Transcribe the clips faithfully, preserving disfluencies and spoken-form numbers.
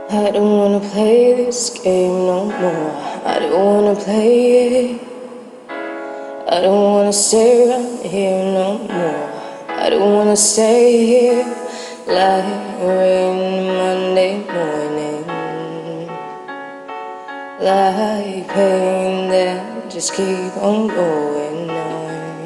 I don't wanna play this game no more. I don't wanna play it. I don't wanna stay around here no more. I don't wanna stay here like rain Monday morning, like pain that just keep on going on.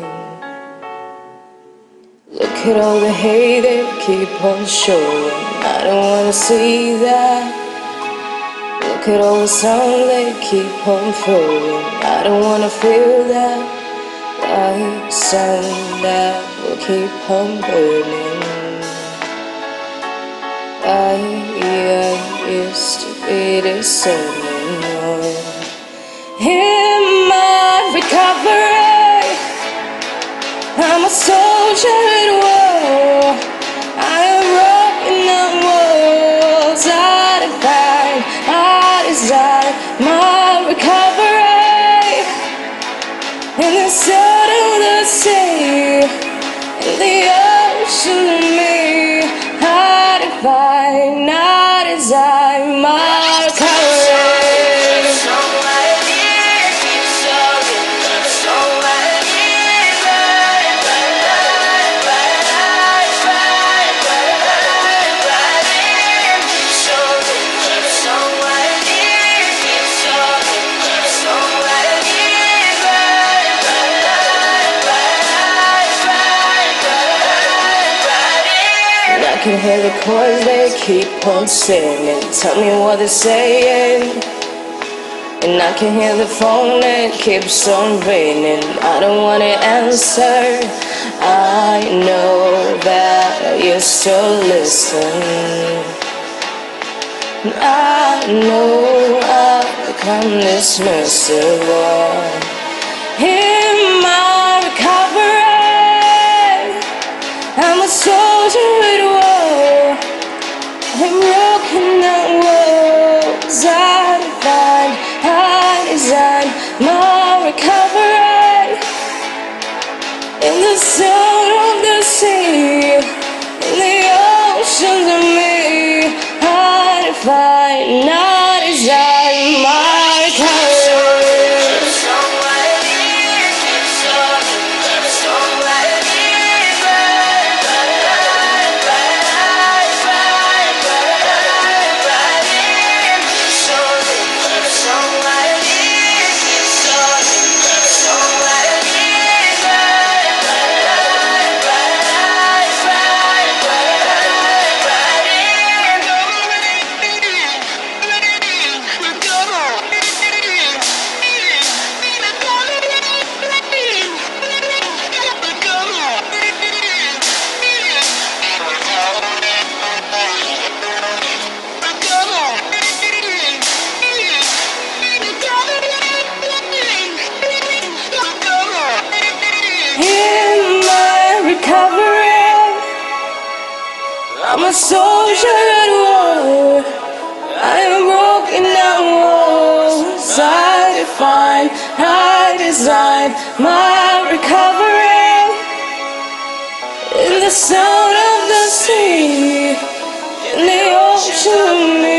Look at all the hate that keep on showing. I don't wanna see that. Look at all the songs they keep on throwing. I don't wanna feel that, like sun that will keep on burning. I, I used to be the someone. In my recovery, I'm a soldier at war. I am rocking on walls. I define, I design my recovery. In the sun of the sea, in the ocean of me, I define, I design my recovery. I can hear the chords they keep on singing. Tell me what they're saying. And I can hear the phone that keeps on ringing. I don't wanna answer. I know that you still listen. I know I've become this merciful. In my recovery, I'm a soldier at war. I'm broken down walls. I define, I design my recovery. In the sound of the sea, in the oceans of me, I define, I design my recovery. I'm a soldier at war. I am broken down walls. I define, I design my recovery. In the sound of the sea, in the ocean of me.